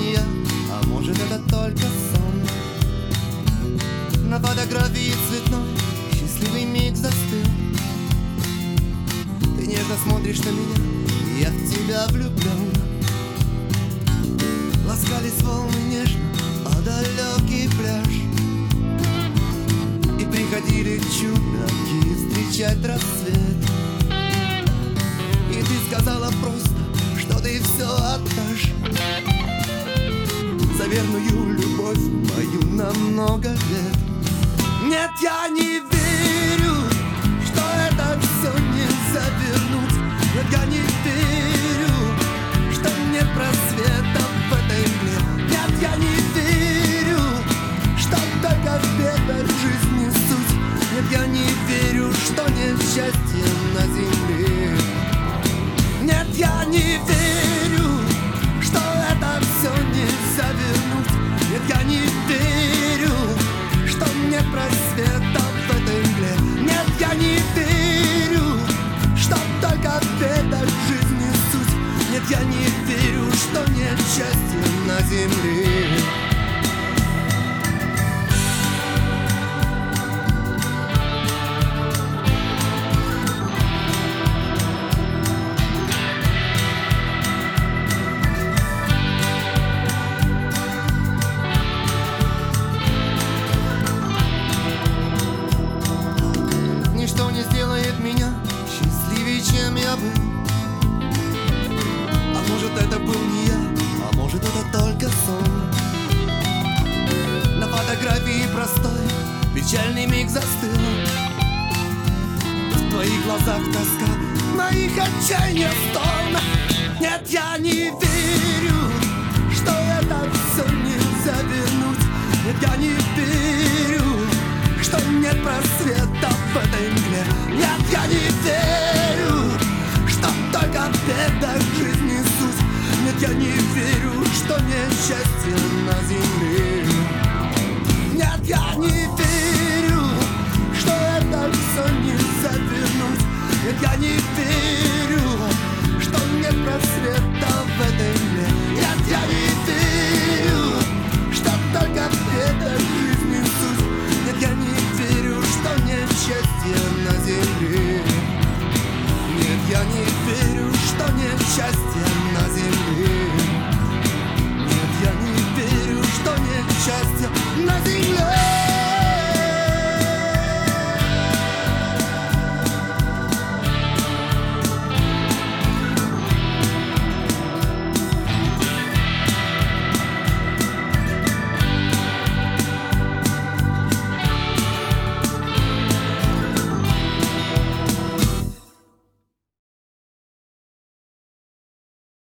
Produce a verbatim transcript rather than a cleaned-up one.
не я, а может это только сон. На фотографии цветной счастливый миг застыл. Ты нежно смотришь на меня, и я в тебя влюблен. Ласкались волны нежно, а далекий пляж. И приходили чудаки встречать рассвет. И ты сказала просто, что ты все отдашь за верную любовь мою на много лет. Нет, я не верю, что это все нельзя вернуть. Нет, я не верю, что нет просвета в этой мгле. Нет, я не верю, что только в бедах жизни суть. Нет, я не верю, что нет счастья на земле. Нет, я не верю, что это все нельзя вернуть. Нет, я не верю, что нет просвета в этой мгле. Нет, я не верю, что только в бедах жизни суть. Нет, я не верю, что нет счастья на земле. Ничто не сделает меня счастливее, чем я был. А может это был не я, а может это только сон. На фотографии простой печальный миг застыл. В твоих глазах тоска, в моих отчаяния стон. Нет, я не верю, что это все нельзя вернуть. Нет, я не верю, что нет просвета в этой мгле. Нет, я не верю, что только в бедах жизни суть. Нет, я не верю, что нет счастья на земле. Нет, я не верю, что это все нельзя вернуть. Нет, я не верю, что нет просвета в этой мгле.